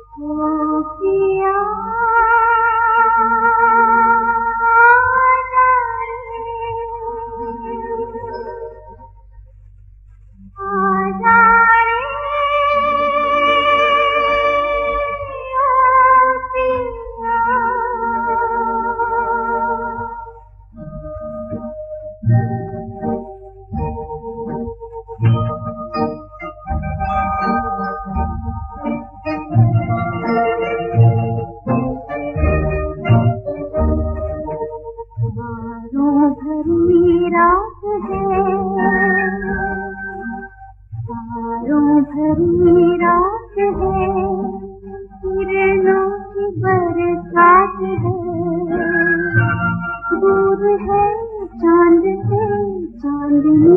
भरी रात है, किरणों की बरसात है, दूर है चांद से चांदनी,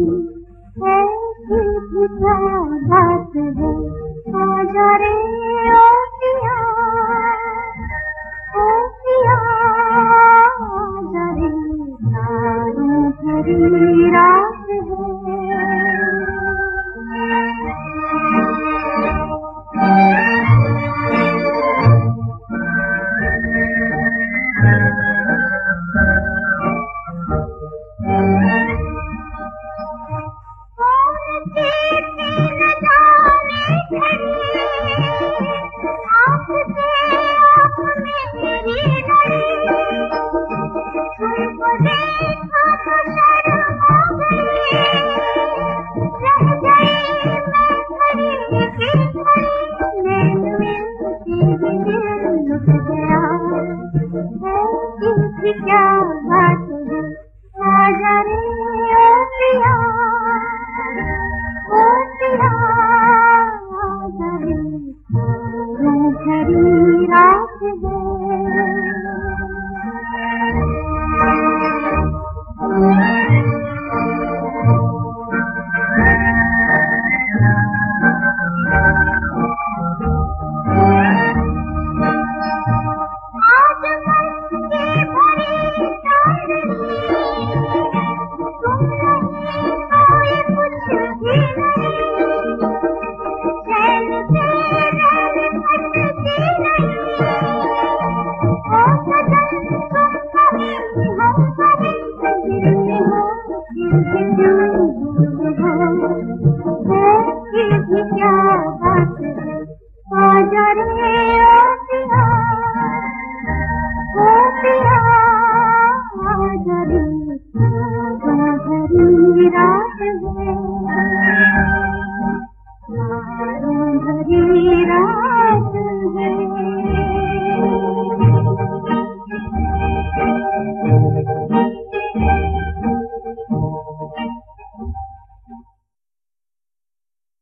ऐसी भी क्या बात है। आजा रे ओ पिया, ओ पिया, आजा रे, तारों भरी रात है। क्या बात है, आजा रे ओ पिया, ओ पिया, आजा रे।